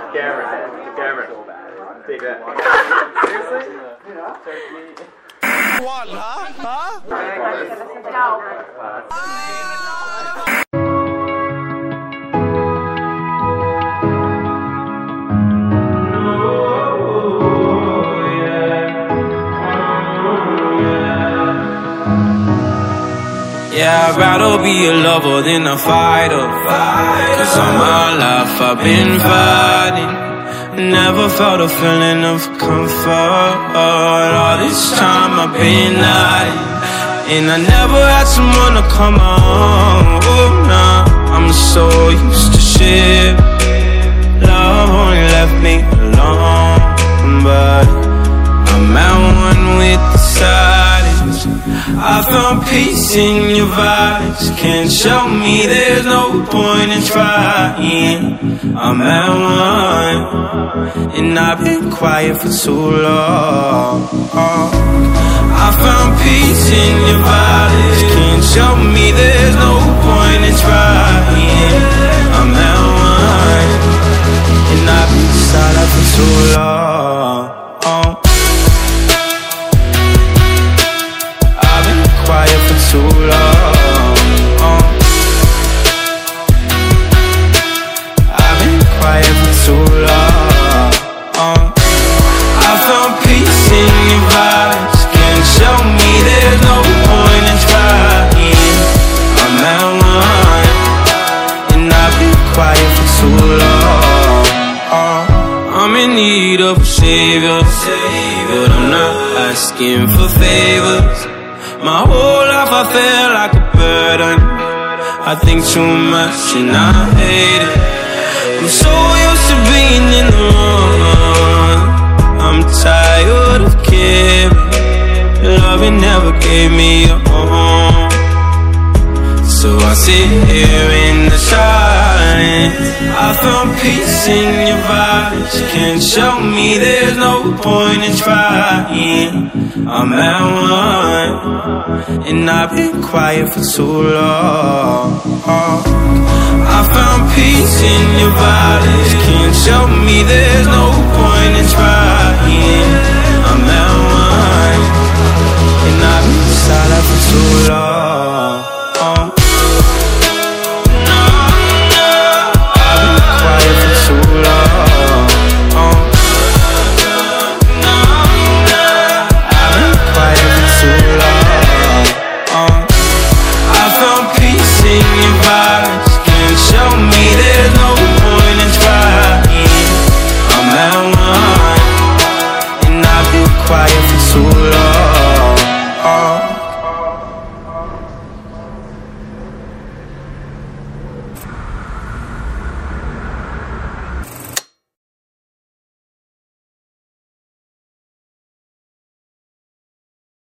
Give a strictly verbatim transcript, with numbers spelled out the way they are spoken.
Cameron. Cameron. Take that. Seriously? What, huh? Huh? Yeah, I'd rather be a lover than a fighter. Cause all my life I've been fighting. Never felt a feeling of comfort. All this time I've been hiding, and I never had someone to come on. Oh, nah, I'm so used to shit. Love only left me alone, but I'm at one with the silence. I found peace in your vibes. Can't show me there's no point in trying. I'm at one, and I've been quiet for too long. I found peace in your vibes. Can't show me there's no point in trying. I'm at one, and I've been silent for too long. Quiet for too long. uh. I've been quiet for too long. uh. I found peace in your vibes. Can't show me there's no point in trying. I'm at one, and I've been quiet for too long. uh. I'm in need of a savior, but I'm not asking for favors. My whole life I feel like a burden. I think too much and I hate it. I'm so used to being in the wrong. I'm tired of caring. Loving never gave me a home. So I sit here in the silence. I found peace in your vibes. Can't show me there's no point in trying. I'm at one, and I've been quiet for too long. I found peace in your vibes. Can't show me there's no point in trying. I'm at one, and I've been silent for too long. Quiet for too long. oh.